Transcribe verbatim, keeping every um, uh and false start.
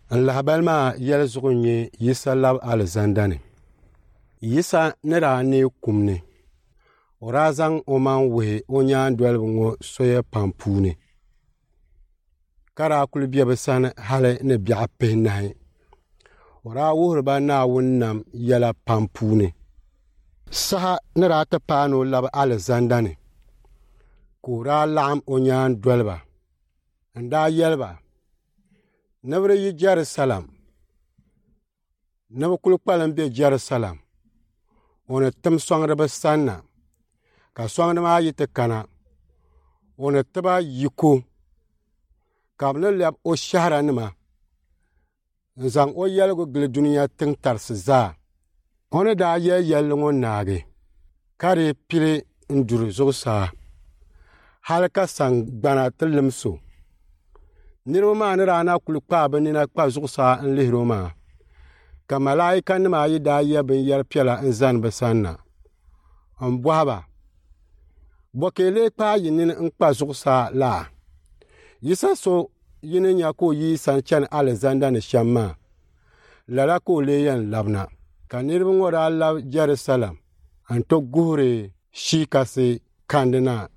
N lahabali maa yɛli zuɣu n nyɛ Yisa labi alizanda ni. Yisa ni daa neei kum ni o daa zaŋ o maŋ wuhi o nyaandolibi ŋɔ soya pam puuni ka daa kuli bɛ bi sani hali ni biɛɣu pihi nahi o daa wuhiriba Naawuni nam yɛla pam puuni. Saha ni daa ti paai ni o labi alizanda ni ka o daa laɣam o nyaandoliba n daa yɛliba ni bi di yi Jerusalem ni bi kuli kpalim bɛ Jerusalem o ni tim sɔŋdiba sani na ka sɔŋdi maa yi ti kana o ni tiba yiko ka bi ni lɛbi o shahara nima n zaŋ o yɛligu gili duniya tiŋ tarisi zaa. O ni daa yɛli yɛlli ŋɔ naagi ka dee pili n duri zuɣusaa hali ka sangbana ti limso. Niriba maa ni daa na kuli kpaai bi nina kpa zuɣusaa n lihiri o maa ka malaika nim ayi daa yɛ binyɛri piɛla n zani bi sani na n bɔhiba bɔkee lee kpaai yi nini n kpa zuɣusaa laa. Yisa so yini nya ka o yi sani chani alizanda ni shɛm maa lala ka o lee yɛn labina ka niriba ŋɔ daa labi Jerusalem n ti guhiri shiikasi kandi na